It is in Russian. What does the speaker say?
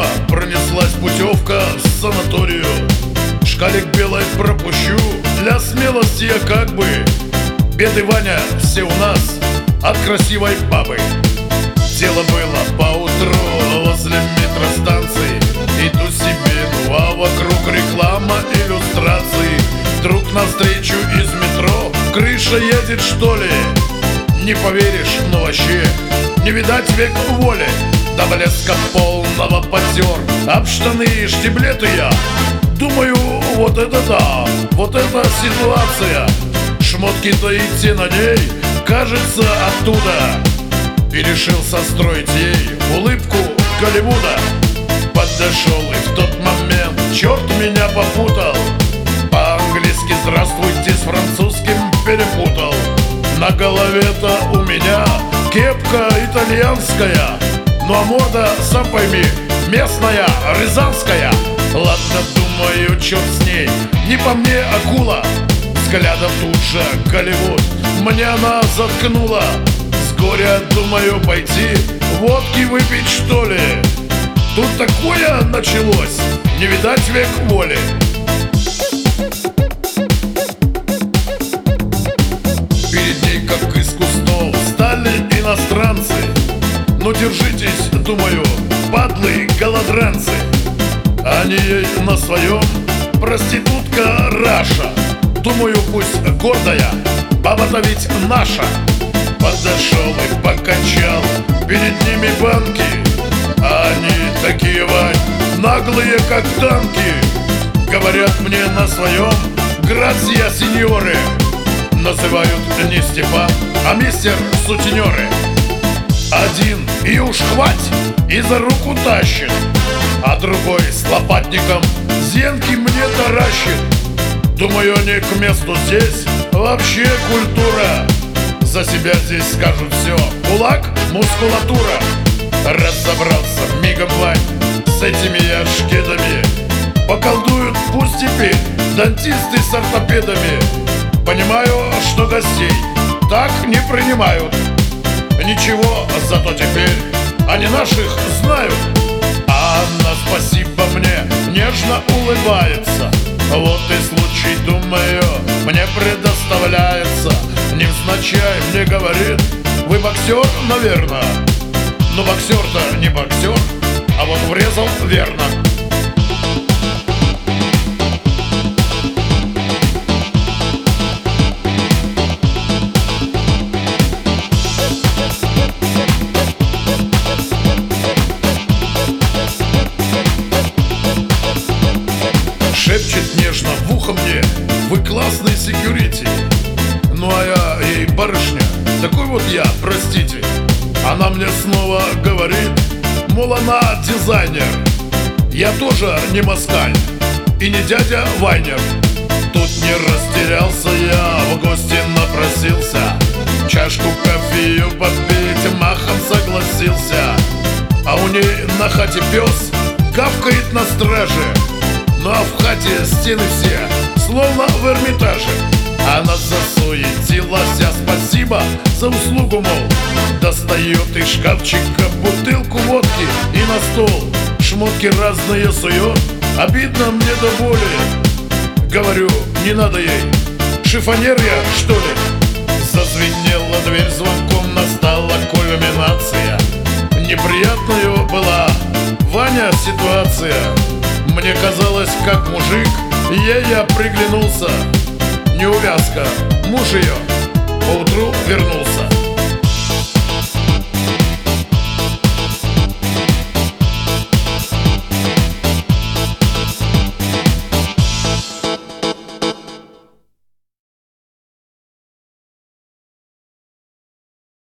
мимо пронеслась путевка в санаторию. Шкалик белой пропущу, для смелости я как бы. Беды, Ваня, все у нас от красивой бабы. Дело было поутру возле метростанции. Иду себе, ну а вокруг реклама, иллюстрации. Вдруг навстречу из метро крыша едет, что ли? Не поверишь, но вообще не видать век воли. До блеска полного потер об штаны и штиблеты я. Думаю, вот это да, вот это ситуация. Шмотки-то идти на ней, кажется, оттуда. И решил состроить ей улыбку Голливуда. Подошел и в тот момент черт меня попутал. По-английски «здравствуйте» с французским перепутал. На голове-то у меня кепка итальянская, ну а морда, сам пойми, местная, рязанская. Ладно, думаю, черт с ней, не по мне акула. Взглядом тут же Голливуд мне она заткнула. С горя думаю пойти водки выпить, что ли. Тут такое началось, не видать век воли. Перед ней, как из кустов, стали иностранцы. Ну держитесь, думаю, падлы голодранцы. Они ей на своем проститутка Раша. Думаю, пусть гордая, баба-то ведь наша. Подошел и покачал перед ними банки. Они такие, Вань, наглые, как танки. Говорят мне на своем: грация, сеньоры. Называют не Степан, а мистер сутенеры. Один и уж хвать, и за руку тащит, а другой с лопатником зенки мне таращит. Думаю, они к месту здесь, вообще культура. За себя здесь скажут все: кулак, мускулатура. Разобрался мигом, Вань, с этими я шкедами. Поколдуют пусть теперь дантисты с ортопедами. Понимаю, что гостей так не принимают. Ничего, зато теперь они наших знают. А Анна, спасибо, мне нежно улыбается. Вот и случай, думаю, мне предоставляется. Невзначай мне говорит: вы боксер, наверное. Но боксер-то не боксер, а вот врезал верно. Шепчет нежно в ухо мне: вы классный секьюрити. Ну а я ей: барышня, такой вот я, простите. Она мне снова говорит, мол, она дизайнер. Я тоже не москаль и не дядя Вайнер. Тут не растерялся я, в гости напросился. Чашку кофею попить махом согласился. А у ней на хате пес гавкает на страже. Ну а в хате стены все словно в Эрмитаже. Она засуетилась, а спасибо за услугу, мол. Достает из шкафчика бутылку водки и на стол шмотки разные сует. Обидно мне до боли. Говорю, не надо ей, шифонер я, что ли? Зазвенела дверь звонком, настала кульминация. Неприятная была, Ваня, ситуация. Мне казалось, как мужик, ей я приглянулся. Неувязка, муж ее поутру вернулся.